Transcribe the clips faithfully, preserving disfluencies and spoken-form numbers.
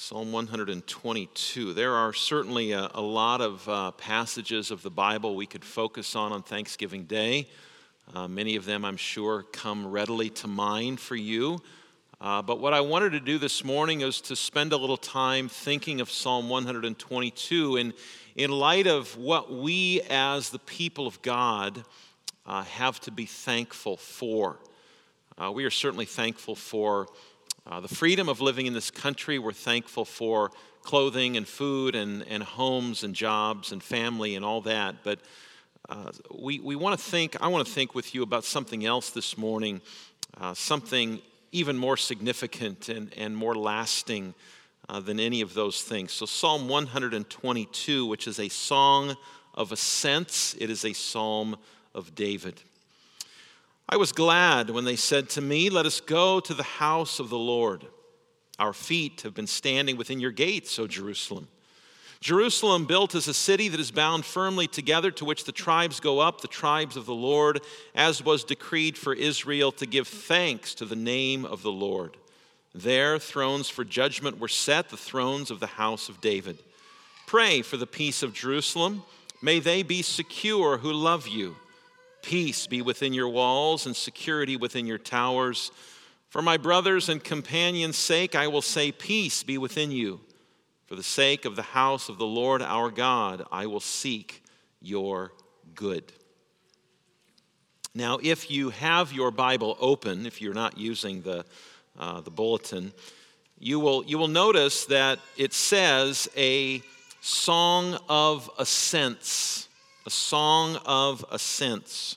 Psalm one twenty-two. There are certainly a, a lot of uh, passages of the Bible we could focus on on Thanksgiving Day. Uh, many of them, I'm sure, come readily to mind for you. Uh, but what I wanted to do this morning is to spend a little time thinking of Psalm one twenty-two in, in light of what we as the people of God uh, have to be thankful for. Uh, we are certainly thankful for Uh, the freedom of living in this country. We're thankful for clothing and food and, and homes and jobs and family and all that. But uh, we, we want to think, I want to think with you about something else this morning, uh, something even more significant and, and more lasting uh, than any of those things. So Psalm one twenty-two, which is a song of ascents, it is a psalm of David. I was glad when they said to me, "Let us go to the house of the Lord. Our feet have been standing within your gates, O Jerusalem. Jerusalem built as a city that is bound firmly together, to which the tribes go up, the tribes of the Lord, as was decreed for Israel, to give thanks to the name of the Lord. There thrones for judgment were set, the thrones of the house of David. Pray for the peace of Jerusalem. May they be secure who love you. Peace be within your walls and security within your towers. For my brothers and companions' sake, I will say, peace be within you. For the sake of the house of the Lord our God, I will seek your good." Now, if you have your Bible open, if you're not using the uh, the bulletin, you will you will notice that it says a song of ascents. A song of ascents.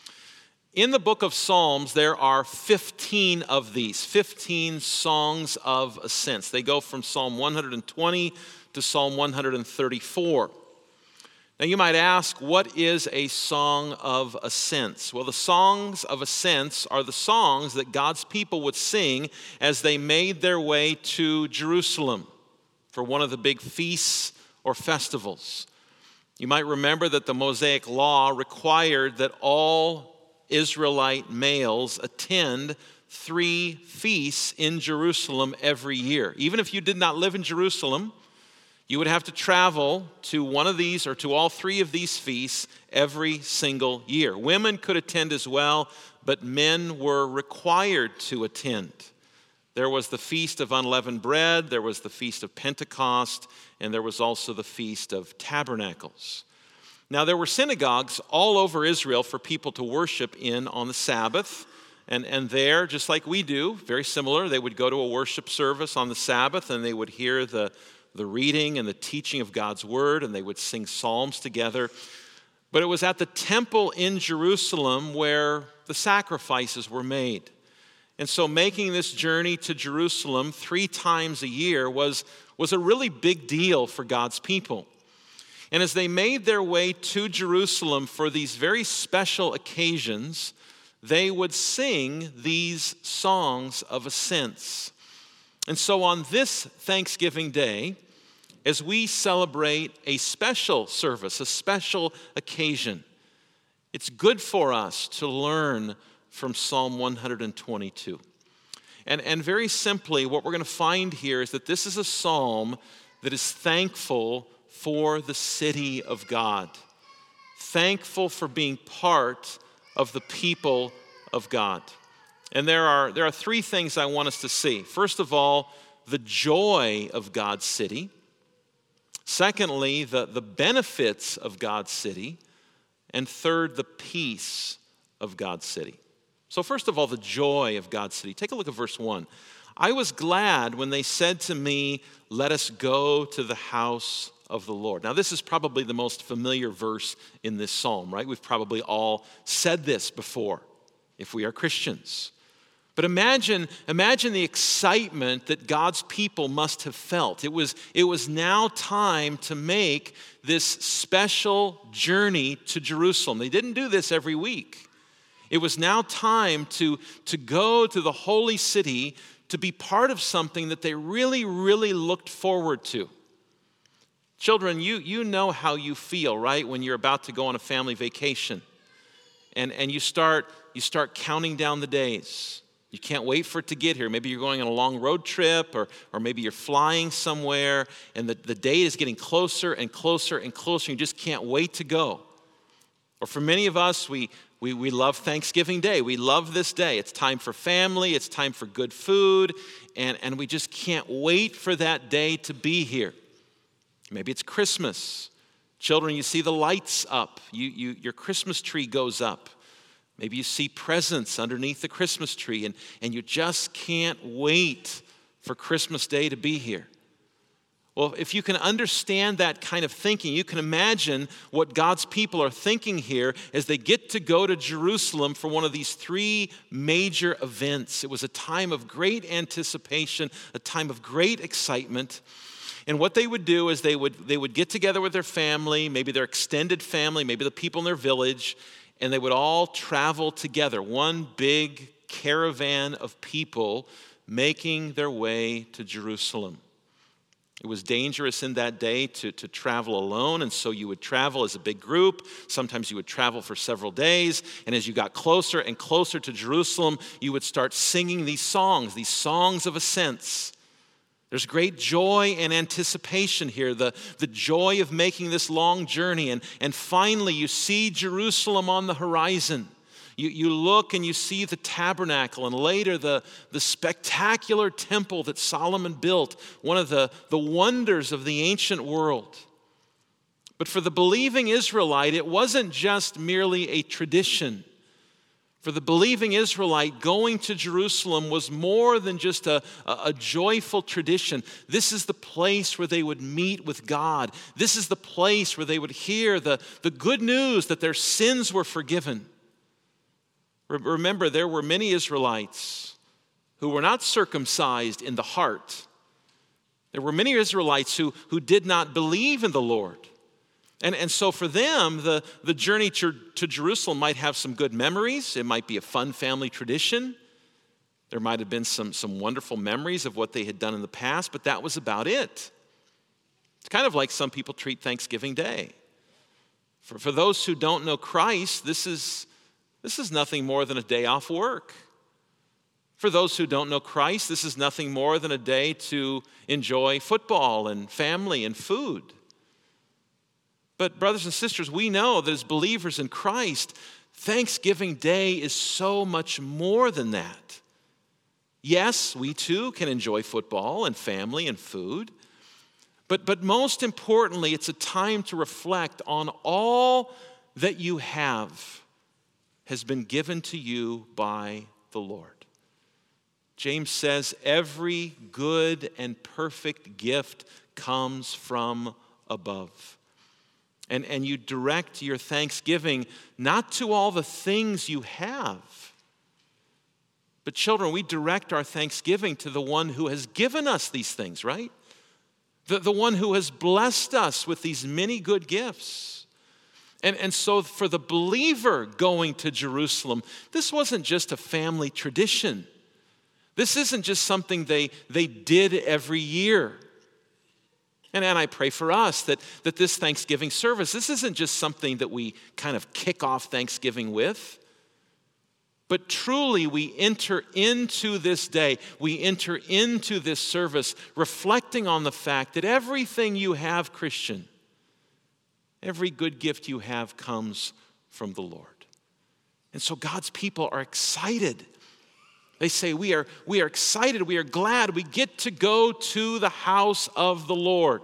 In the book of Psalms, there are fifteen of these, fifteen songs of ascents. They go from Psalm one twenty to Psalm one thirty-four. Now you might ask, what is a song of ascents? Well, the songs of ascents are the songs that God's people would sing as they made their way to Jerusalem for one of the big feasts or festivals. You might remember that the Mosaic Law required that all Israelite males attend three feasts in Jerusalem every year. Even if you did not live in Jerusalem, you would have to travel to one of these or to all three of these feasts every single year. Women could attend as well, but men were required to attend. There was the Feast of Unleavened Bread, there was the Feast of Pentecost, and there was also the Feast of Tabernacles. Now, there were synagogues all over Israel for people to worship in on the Sabbath. And, and there, just like we do, very similar, they would go to a worship service on the Sabbath and they would hear the, the reading and the teaching of God's word, and they would sing psalms together. But it was at the temple in Jerusalem where the sacrifices were made. And so making this journey to Jerusalem three times a year was, was a really big deal for God's people. And as they made their way to Jerusalem for these very special occasions, they would sing these songs of ascents. And so on this Thanksgiving Day, as we celebrate a special service, a special occasion, it's good for us to learn from Psalm one twenty-two. And, and very simply, what we're going to find here is that this is a psalm that is thankful for the city of God. Thankful for being part of the people of God. And there are, there are three things I want us to see. First of all, the joy of God's city. Secondly, the, the benefits of God's city. And third, the peace of God's city. So first of all, the joy of God's city. Take a look at verse one. I was glad when they said to me, "Let us go to the house of the Lord." Now, this is probably the most familiar verse in this psalm, right? We've probably all said this before, if we are Christians. But imagine, imagine the excitement that God's people must have felt. It was, it was now time to make this special journey to Jerusalem. They didn't do this every week. It was now time to, to go to the holy city to be part of something that they really, really looked forward to. Children, you, you know how you feel, right, when you're about to go on a family vacation. And, and you start, you start counting down the days. You can't wait for it to get here. Maybe you're going on a long road trip, or, or maybe you're flying somewhere, and the, the date is getting closer and closer and closer. You just can't wait to go. Or for many of us, we, we, we love Thanksgiving Day. We love this day. It's time for family. It's time for good food. And, and we just can't wait for that day to be here. Maybe it's Christmas. Children, you see the lights up. You, you, your Christmas tree goes up. Maybe you see presents underneath the Christmas tree, and, and you just can't wait for Christmas Day to be here. Well, if you can understand that kind of thinking, you can imagine what God's people are thinking here as they get to go to Jerusalem for one of these three major events. It was a time of great anticipation, a time of great excitement. And what they would do is they would, they would get together with their family, maybe their extended family, maybe the people in their village, and they would all travel together, one big caravan of people making their way to Jerusalem. It was dangerous in that day to, to travel alone, and so you would travel as a big group. Sometimes you would travel for several days, and as you got closer and closer to Jerusalem, you would start singing these songs, these songs of ascents. There's great joy and anticipation here, the, the joy of making this long journey. And, and finally, you see Jerusalem on the horizon. You, you look and you see the tabernacle, and later the, the spectacular temple that Solomon built, one of the, the wonders of the ancient world. But for the believing Israelite, it wasn't just merely a tradition. For the believing Israelite, going to Jerusalem was more than just a, a, a joyful tradition. This is the place where they would meet with God. This is the place where they would hear the, the good news that their sins were forgiven. Re- remember, there were many Israelites who were not circumcised in the heart. There were many Israelites who, who did not believe in the Lord. And, and so for them, the, the journey to, to Jerusalem might have some good memories. It might be a fun family tradition. There might have been some, some wonderful memories of what they had done in the past, but that was about it. It's kind of like some people treat Thanksgiving Day. For, for those who don't know Christ, this is, this is nothing more than a day off work. For those who don't know Christ, this is nothing more than a day to enjoy football and family and food. But brothers and sisters, we know that as believers in Christ, Thanksgiving Day is so much more than that. Yes, we too can enjoy football and family and food, but, but most importantly, it's a time to reflect on all that you have has been given to you by the Lord. James says, every good and perfect gift comes from above. And, and you direct your thanksgiving not to all the things you have, but children, we direct our thanksgiving to the one who has given us these things, right? The, the one who has blessed us with these many good gifts. And, and so for the believer going to Jerusalem, this wasn't just a family tradition. This isn't just something they, they did every year. And, and I pray for us that, that this Thanksgiving service, this isn't just something that we kind of kick off Thanksgiving with, but truly we enter into this day, we enter into this service reflecting on the fact that everything you have, Christian, every good gift you have comes from the Lord. And so God's people are excited. They say, we are, we are excited, we are glad, we get to go to the house of the Lord.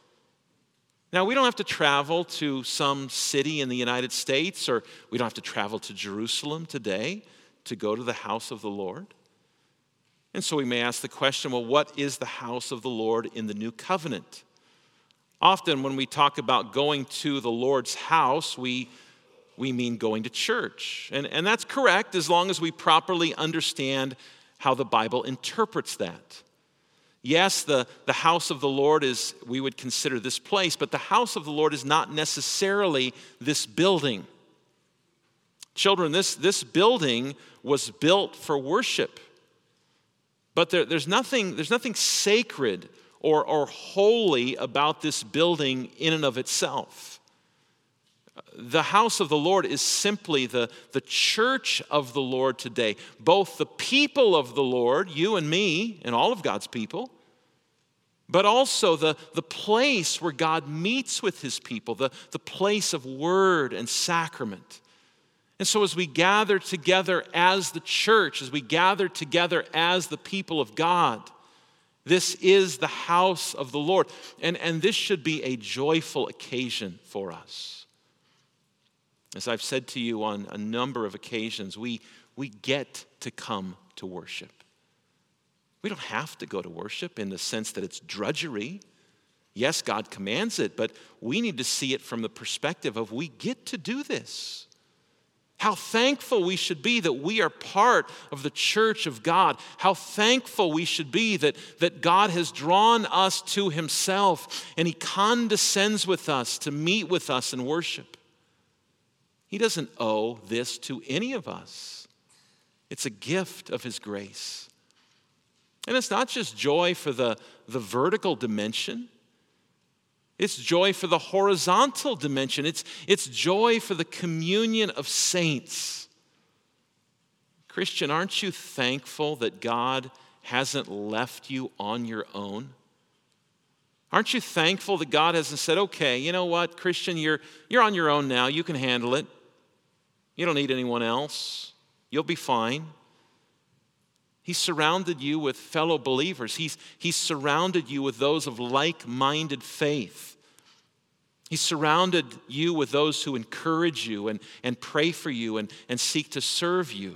Now, we don't have to travel to some city in the United States, or we don't have to travel to Jerusalem today to go to the house of the Lord. And so we may ask the question, well, what is the house of the Lord in the new covenant? Often when we talk about going to the Lord's house, we We mean going to church. And, and that's correct as long as we properly understand how the Bible interprets that. Yes, the, the house of the Lord is, we would consider this place, but the house of the Lord is not necessarily this building. Children, this, this building was built for worship. But there, there's nothing, there's nothing sacred or, or holy about this building in and of itself. The house of the Lord is simply the, the church of the Lord today. Both the people of the Lord, you and me, and all of God's people, but also the, the place where God meets with his people, the, the place of word and sacrament. And so as we gather together as the church, as we gather together as the people of God, this is the house of the Lord. And, and this should be a joyful occasion for us. As I've said to you on a number of occasions, we, we get to come to worship. We don't have to go to worship in the sense that it's drudgery. Yes, God commands it, but we need to see it from the perspective of we get to do this. How thankful we should be that we are part of the church of God. How thankful we should be that, that God has drawn us to himself and he condescends with us to meet with us in worship. He doesn't owe this to any of us. It's a gift of his grace. And it's not just joy for the, the vertical dimension. It's joy for the horizontal dimension. It's, it's joy for the communion of saints. Christian, aren't you thankful that God hasn't left you on your own? Aren't you thankful that God hasn't said, okay, you know what, Christian, you're, you're on your own now. You can handle it. You don't need anyone else. You'll be fine. He's surrounded you with fellow believers. He's, he's surrounded you with those of like-minded faith. He's surrounded you with those who encourage you and, and pray for you and, and seek to serve you.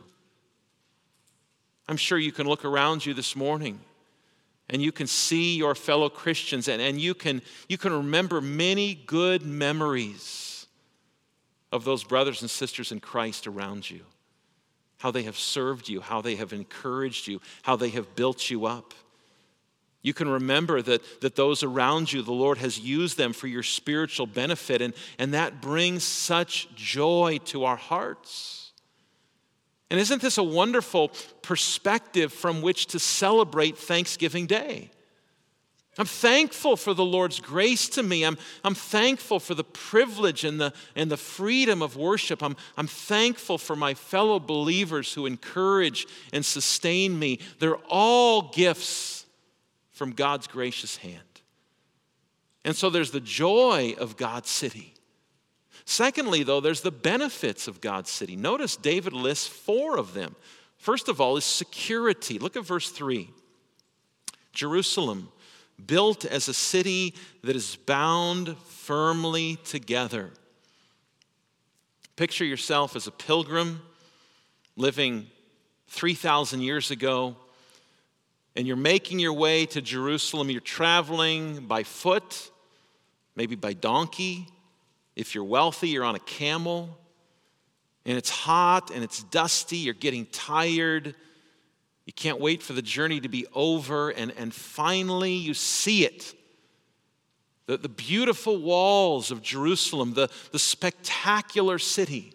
I'm sure you can look around you this morning and you can see your fellow Christians and, and you can, you can remember many good memories of those brothers and sisters in Christ around you. How they have served you, how they have encouraged you, how they have built you up. You can remember that, that those around you, the Lord has used them for your spiritual benefit, and, and that brings such joy to our hearts. And isn't this a wonderful perspective from which to celebrate Thanksgiving Day? I'm thankful for the Lord's grace to me. I'm, I'm thankful for the privilege and the, and the freedom of worship. I'm, I'm thankful for my fellow believers who encourage and sustain me. They're all gifts from God's gracious hand. And so there's the joy of God's city. Secondly, though, there's the benefits of God's city. Notice David lists four of them. First of all is security. Look at verse three. Jerusalem, built as a city that is bound firmly together. Picture yourself as a pilgrim living three thousand years ago, and you're making your way to Jerusalem. You're traveling by foot, maybe by donkey. If you're wealthy, you're on a camel. And it's hot and it's dusty. You're getting tired. You can't wait for the journey to be over, and, and finally you see it. The, the beautiful walls of Jerusalem, the, the spectacular city.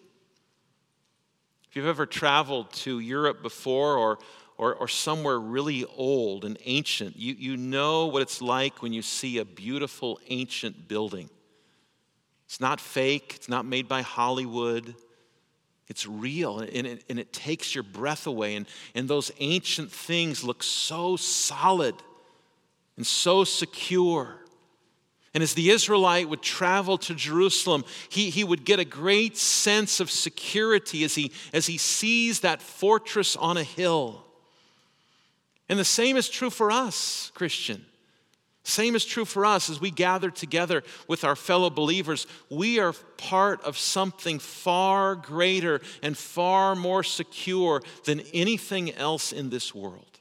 If you've ever traveled to Europe before or, or, or somewhere really old and ancient, you, you know what it's like when you see a beautiful ancient building. It's not fake, it's not made by Hollywood. It's real, and it, and it takes your breath away. And, and those ancient things look so solid and so secure. And as the Israelite would travel to Jerusalem, he, he would get a great sense of security as he, as he sees that fortress on a hill. And the same is true for us, Christian. Same is true for us as we gather together with our fellow believers. We are part of something far greater and far more secure than anything else in this world.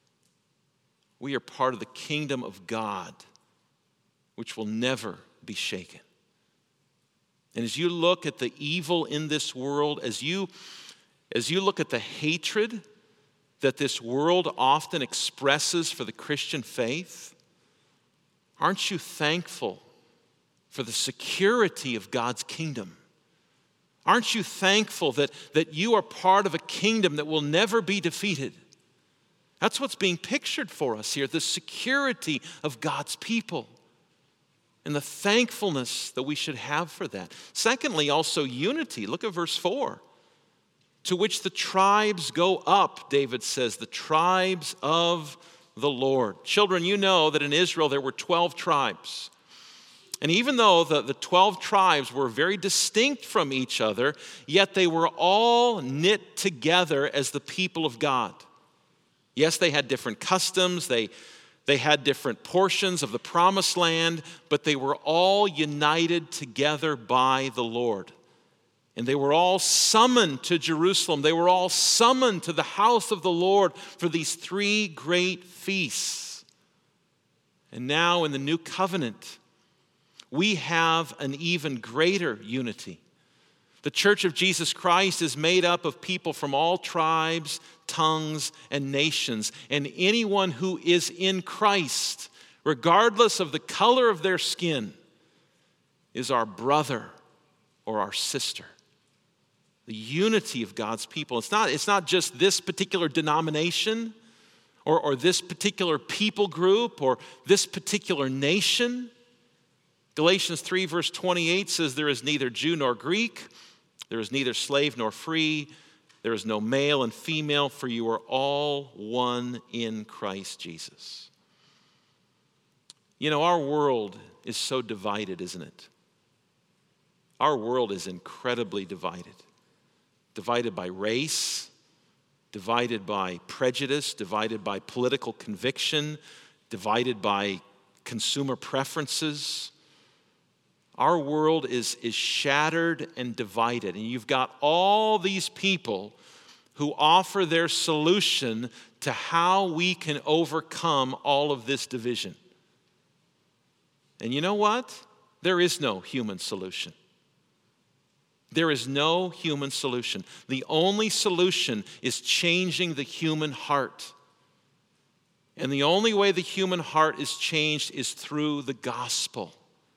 We are part of the kingdom of God, which will never be shaken. And as you look at the evil in this world, as you, as you look at the hatred that this world often expresses for the Christian faith, aren't you thankful for the security of God's kingdom? Aren't you thankful that, that you are part of a kingdom that will never be defeated? That's what's being pictured for us here, the security of God's people. and the thankfulness that we should have for that. Secondly, also unity. Look at verse four. To which the tribes go up, David says, the tribes of the Lord. Children, you know that in Israel there were twelve tribes. And even though the, the twelve tribes were very distinct from each other, yet they were all knit together as the people of God. Yes, they had different customs, they, they had different portions of the promised land, but they were all united together by the Lord. And they were all summoned to Jerusalem. They were all summoned to the house of the Lord for these three great feasts. And now in the new covenant, we have an even greater unity. The Church of Jesus Christ is made up of people from all tribes, tongues, and nations. And anyone who is in Christ, regardless of the color of their skin, is our brother or our sister. The unity of God's people. It's not, it's not just this particular denomination or, or this particular people group or this particular nation. Galatians three verse twenty-eight says, there is neither Jew nor Greek, there is neither slave nor free, there is no male and female, for you are all one in Christ Jesus. You know, our world is so divided, isn't it? Our world is incredibly divided. Divided by race, divided by prejudice, divided by political conviction, divided by consumer preferences. Our world is, is shattered and divided. And you've got all these people who offer their solution to how we can overcome all of this division. And you know what? There is no human solution. There is no human solution. The only solution is changing the human heart. And the only way the human heart is changed is through the gospel.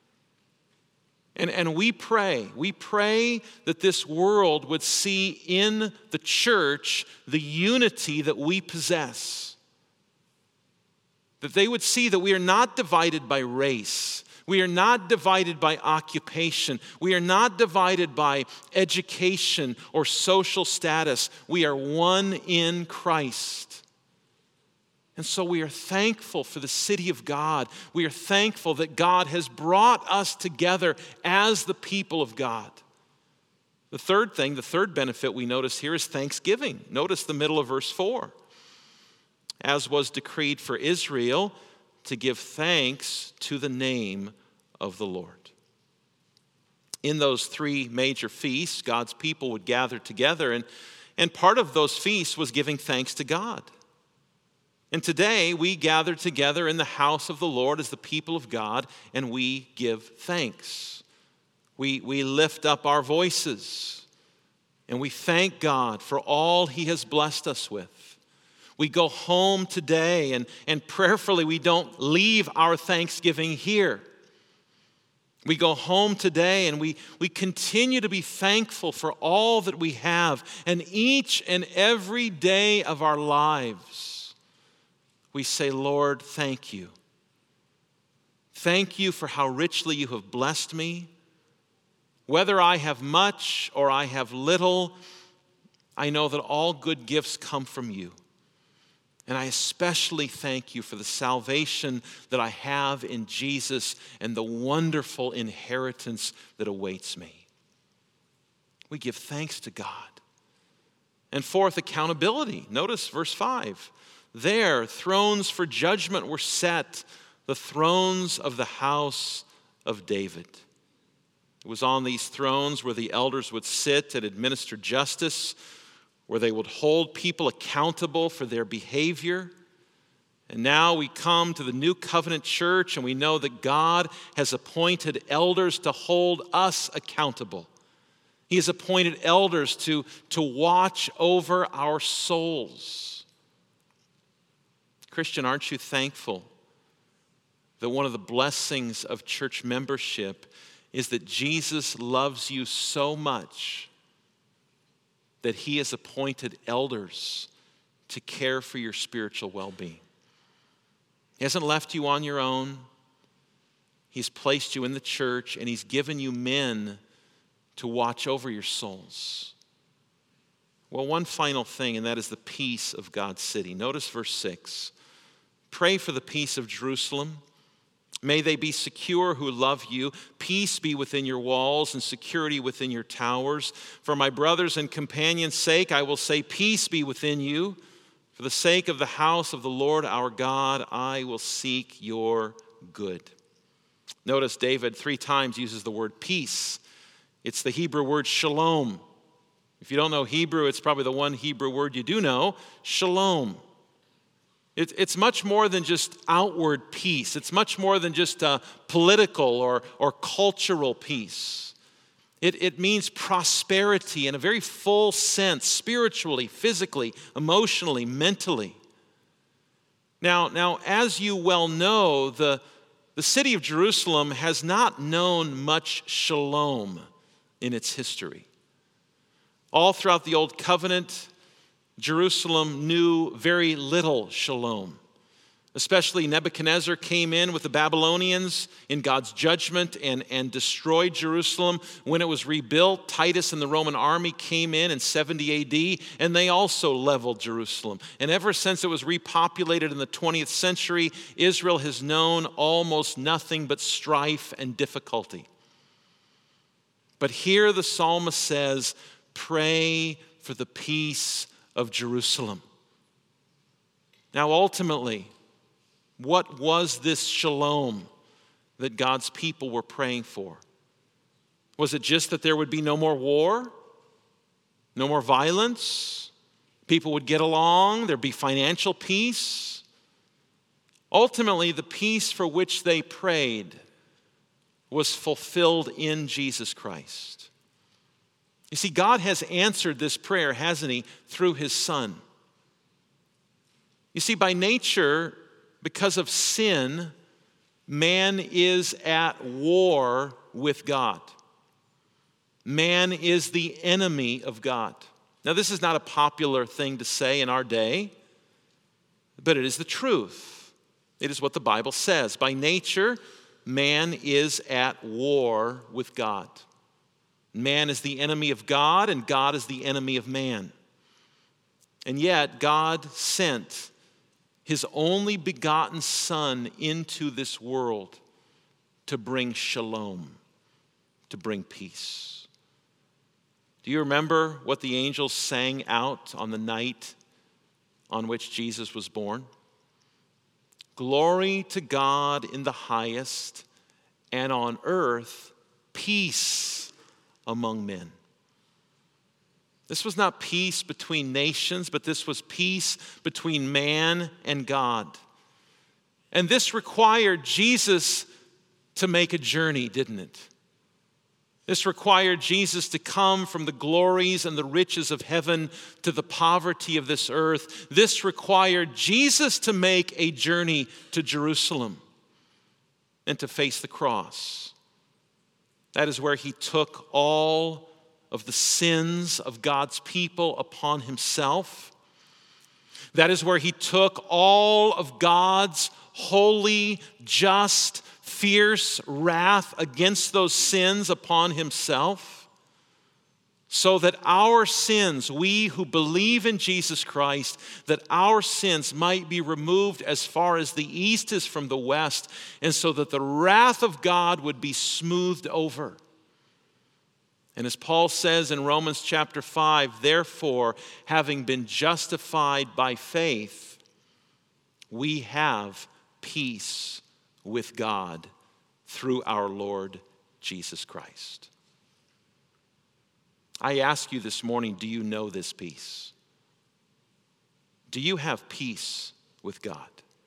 And, and we pray, we pray that this world would see in the church the unity that we possess. That they would see that we are not divided by race. We are not divided by occupation. We are not divided by education or social status. We are one in Christ. And so we are thankful for the city of God. We are thankful that God has brought us together as the people of God. The third thing, the third benefit we notice here is thanksgiving. Notice the middle of verse four. As was decreed for Israel, to give thanks to the name of the Lord. In those three major feasts, God's people would gather together, and, and part of those feasts was giving thanks to God. And today we gather together in the house of the Lord as the people of God, and we give thanks. We, we lift up our voices, and we thank God for all He has blessed us with. We go home today and, and prayerfully we don't leave our thanksgiving here. We go home today and we, we continue to be thankful for all that we have. And each and every day of our lives, we say, Lord, thank you. Thank you for how richly you have blessed me. Whether I have much or I have little, I know that all good gifts come from you. And I especially thank you for the salvation that I have in Jesus and the wonderful inheritance that awaits me. We give thanks to God. And fourth, accountability. Notice verse five. There, thrones for judgment were set, the thrones of the house of David. It was on these thrones where the elders would sit and administer justice, where they would hold people accountable for their behavior. And now we come to the New Covenant Church and we know that God has appointed elders to hold us accountable. He has appointed elders to, to watch over our souls. Christian, aren't you thankful that one of the blessings of church membership is that Jesus loves you so much that He has appointed elders to care for your spiritual well-being? He hasn't left you on your own. He's placed you in the church, and he's given you men to watch over your souls. Well, one final thing, and that is the peace of God's city. Notice verse six. Pray for the peace of Jerusalem. May they be secure who love you. Peace be within your walls and security within your towers. For my brothers and companions' sake, I will say, peace be within you. For the sake of the house of the Lord our God, I will seek your good. Notice David three times uses the word peace. It's the Hebrew word shalom. If you don't know Hebrew, it's probably the one Hebrew word you do know, shalom. It, it's much more than just outward peace. It's much more than just a political or, or cultural peace. It, it means prosperity in a very full sense, spiritually, physically, emotionally, mentally. Now, now, as you well know, the, the city of Jerusalem has not known much shalom in its history. All throughout the Old Covenant, Jerusalem knew very little shalom. Especially Nebuchadnezzar came in with the Babylonians in God's judgment and, and destroyed Jerusalem. When it was rebuilt, Titus and the Roman army came in in seventy A D, and they also leveled Jerusalem. And ever since it was repopulated in the twentieth century, Israel has known almost nothing but strife and difficulty. But here the psalmist says, pray for the peace of Jerusalem. Now, ultimately, what was this shalom that God's people were praying for? Was it just that there would be no more war, no more violence, people would get along, there'd be financial peace? Ultimately, the peace for which they prayed was fulfilled in Jesus Christ. You see, God has answered this prayer, hasn't he, through his Son. You see, by nature, because of sin, man is at war with God. Man is the enemy of God. Now, this is not a popular thing to say in our day, but it is the truth. It is what the Bible says. By nature, man is at war with God. Man is the enemy of God, and God is the enemy of man. And yet, God sent his only begotten Son into this world to bring shalom, to bring peace. Do you remember what the angels sang out on the night on which Jesus was born? Glory to God in the highest, and on earth peace among men. This was not peace between nations, but this was peace between man and God. And this required Jesus to make a journey, didn't it? This required Jesus to come from the glories and the riches of heaven to the poverty of this earth. This required Jesus to make a journey to Jerusalem and to face the cross. That is where he took all of the sins of God's people upon himself. That is where he took all of God's holy, just, fierce wrath against those sins upon himself, so that our sins, we who believe in Jesus Christ, that our sins might be removed as far as the east is from the west, and so that the wrath of God would be smoothed over. And as Paul says in Romans chapter five, therefore, having been justified by faith, we have peace with God through our Lord Jesus Christ. I ask you this morning, do you know this peace? Do you have peace with God?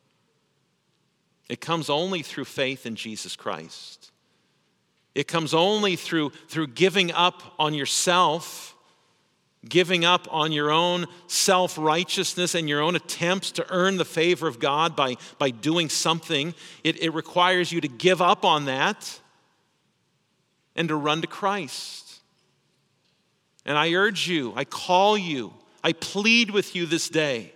It comes only through faith in Jesus Christ. It comes only through, through giving up on yourself, giving up on your own self-righteousness and your own attempts to earn the favor of God by, by doing something. It, it requires you to give up on that and to run to Christ. And I urge you, I call you, I plead with you this day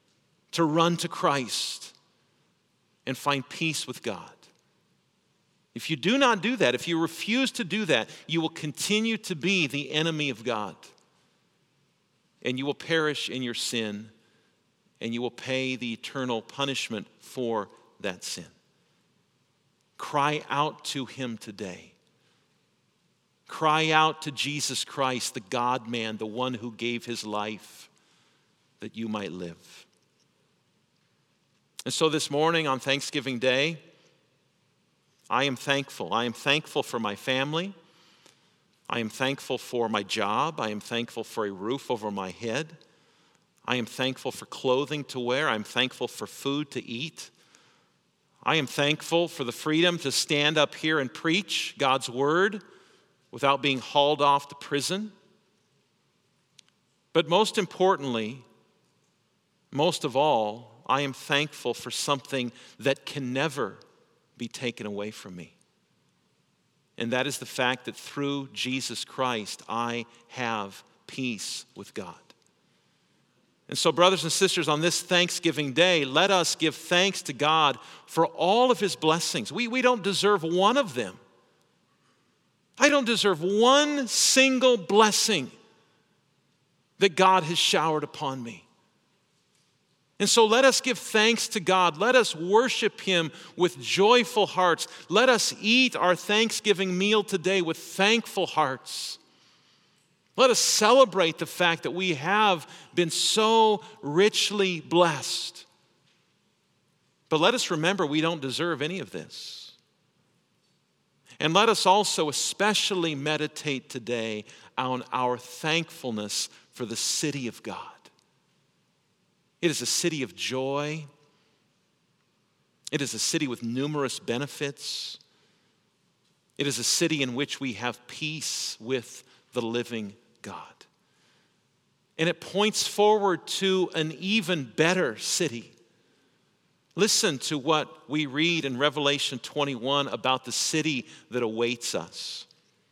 to run to Christ and find peace with God. If you do not do that, if you refuse to do that, you will continue to be the enemy of God. And you will perish in your sin, and you will pay the eternal punishment for that sin. Cry out to him today. Cry out to Jesus Christ, the God-man, the one who gave his life that you might live. And so this morning on Thanksgiving Day, I am thankful. I am thankful for my family. I am thankful for my job. I am thankful for a roof over my head. I am thankful for clothing to wear. I am thankful for food to eat. I am thankful for the freedom to stand up here and preach God's word without being hauled off to prison. But most importantly, most of all, I am thankful for something that can never be taken away from me. And that is the fact that through Jesus Christ, I have peace with God. And so, brothers and sisters, on this Thanksgiving Day, let us give thanks to God for all of his blessings. We, we don't deserve one of them. I don't deserve one single blessing that God has showered upon me. And so let us give thanks to God. Let us worship him with joyful hearts. Let us eat our Thanksgiving meal today with thankful hearts. Let us celebrate the fact that we have been so richly blessed. But let us remember we don't deserve any of this. And let us also especially meditate today on our thankfulness for the city of God. It is a city of joy. It is a city with numerous benefits. It is a city in which we have peace with the living God. And it points forward to an even better city. Listen to what we read in Revelation twenty-one about the city that awaits us.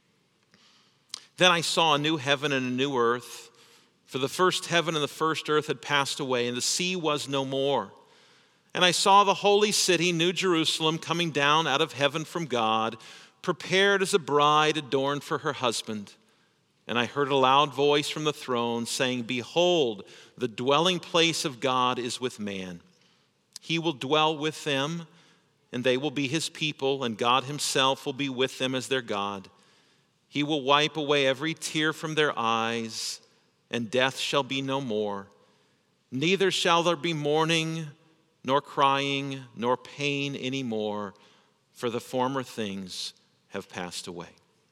Then I saw a new heaven and a new earth. For the first heaven and the first earth had passed away, and the sea was no more. And I saw the holy city, New Jerusalem, coming down out of heaven from God, prepared as a bride adorned for her husband. And I heard a loud voice from the throne saying, "Behold, the dwelling place of God is with man. He will dwell with them, and they will be his people, and God himself will be with them as their God. He will wipe away every tear from their eyes, and death shall be no more. Neither shall there be mourning, nor crying, nor pain anymore, for the former things have passed away."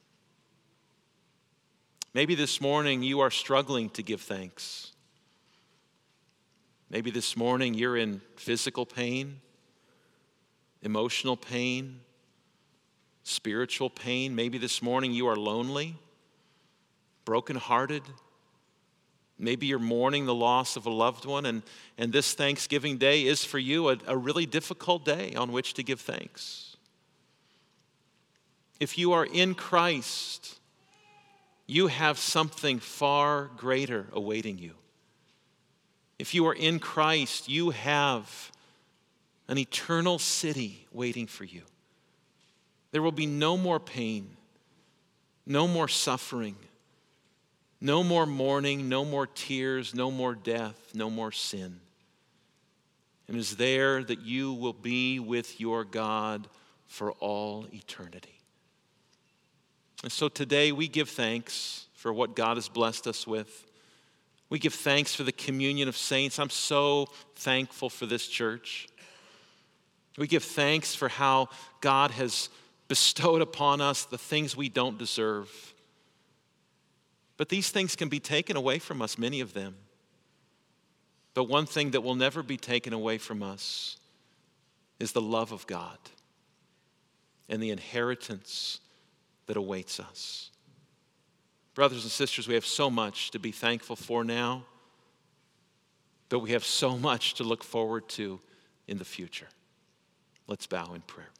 Maybe this morning you are struggling to give thanks. Maybe this morning you're in physical pain, emotional pain, spiritual pain. Maybe this morning you are lonely, brokenhearted. Maybe you're mourning the loss of a loved one, and, and this Thanksgiving Day is for you a, a really difficult day on which to give thanks. If you are in Christ, you have something far greater awaiting you. If you are in Christ, you have an eternal city waiting for you. There will be no more pain, no more suffering, no more mourning, no more tears, no more death, no more sin. And it is there that you will be with your God for all eternity. And so today we give thanks for what God has blessed us with. We give thanks for the communion of saints. I'm so thankful for this church. We give thanks for how God has bestowed upon us the things we don't deserve. But these things can be taken away from us, many of them. But one thing that will never be taken away from us is the love of God and the inheritance that awaits us. Brothers and sisters, we have so much to be thankful for now, but we have so much to look forward to in the future. Let's bow in prayer.